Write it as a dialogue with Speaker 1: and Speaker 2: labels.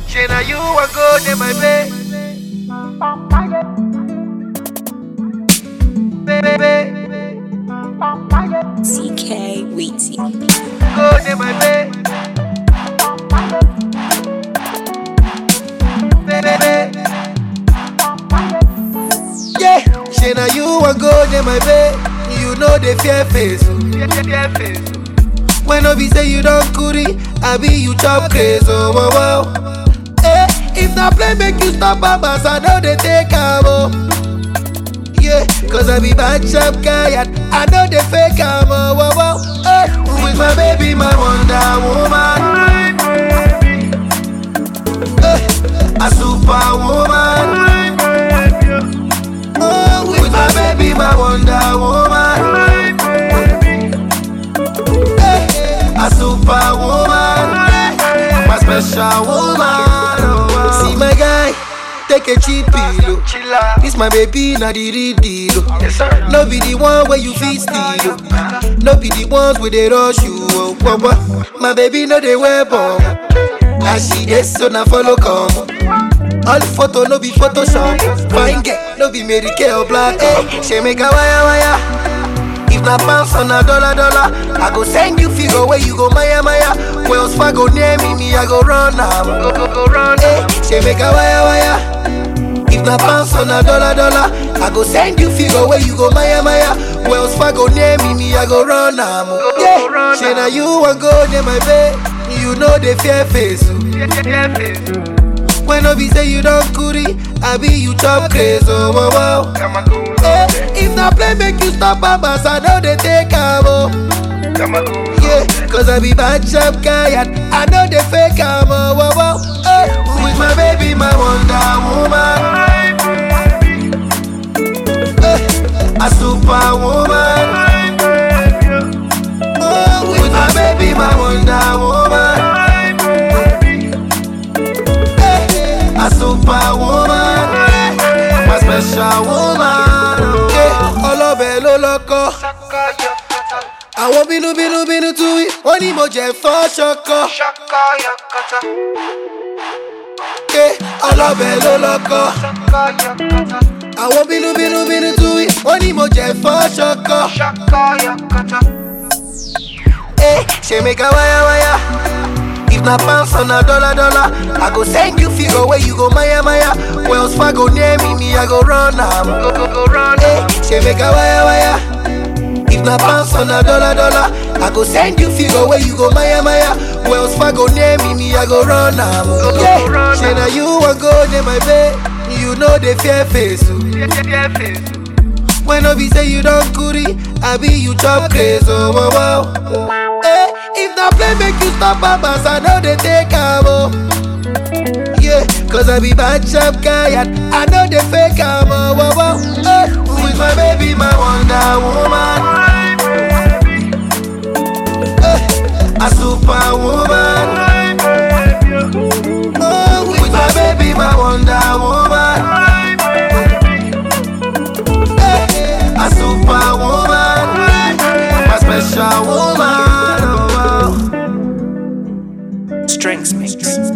Speaker 1: Shana, you are good in my bed.
Speaker 2: CK Weezy.
Speaker 1: Good in my bed. Yeah, Shana, you are good in my bed. You know the fear face. When I be say you don't curry, I be you chop crazy. Oh, wow, wow. Eh, if not play, make you stop, babas. I know they take am. Yeah, cause I be bad chap guy and I know they fake am. Oh, wow, wow. Eh, with my baby, my Wonder Woman. Eh, a superwoman. Oh, with my baby, my Wonder Woman. A superwoman, my special woman. Oh. See my guy, take a cheap pillow. This my baby, not the real deal. No be the one where you feel steal. No be the ones where they rush you. Oh, my baby, no they wear bomb. And she gets so now follow come. All photo no be Photoshop. Fine girl, no be Mary Kay or Black. Hey, she make a wire. If na pounds on a dollar, I go send you figure where you go Maya. Wells Fargo near me, I go run now. Go run. Hey, she make a wire. If na pounds on a dollar, I go send you figure where you go Maya. Wells Fargo near me, I go run now. Yeah, she na you want go near my bed. You know the fear face. When I be say you don't curry, I be you chop crazy. Oh, wow, wow. Eh, if not play, make you stop, babas. I know they take am. Yeah, cause I be bad chap guy and I know they fake am. Oh, wow, wow. Eh, with my baby, my Wonder Woman. A superwoman. Oh, with my baby, my Wonder Woman. A superwoman, my special woman. Ọlọ́bẹ̀ ló lọ́kọ́. Àwọn bínú tú wí, wọ́n ní mo jẹ fọ́ ṣọkọ. Ọlọ́bẹ̀ ló lọ́kọ́. Àwọn bínú tú wí, wọ́n ní mo jẹ fọ́ ṣọkọ. Ṣé make a wire. If na pounds on a dollar, I go send you figure where you go Maya. Wells Fargo near me, I go run now. Go run. Hey, she make a wire. If na pounds on a dollar, I go send you figure where you go Maya. Wells Fargo near me, I go run now. Yeah, she na you want go near my bed. You know the fear face. When I be say you don't curry, I be you chop crazy. Oh, wow, wow. Eh, if not play, make you stop, babas. I know they take am. Yeah, cause I be bad chap guy and I know they fake am. Oh, wow, wow. Eh, with my baby, my Wonder Woman. A superwoman. Oh, with my baby, my Wonder Woman. A superwoman, my special woman.
Speaker 2: Strengths mix.